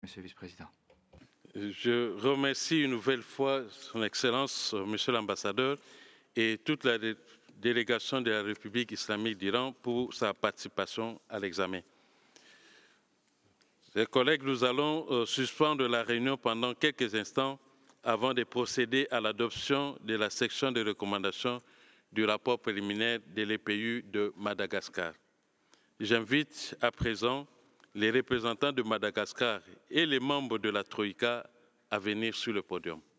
Monsieur le vice-président. Je remercie une nouvelle fois Son Excellence, Monsieur l'ambassadeur, et toute la délégation de la République islamique d'Iran pour sa participation à l'examen. Chers collègues, nous allons suspendre la réunion pendant quelques instants avant de procéder à l'adoption de la section de recommandations du rapport préliminaire de l'EPU de Madagascar. J'invite à présent les représentants de Madagascar et les membres de la Troïka à venir sur le podium.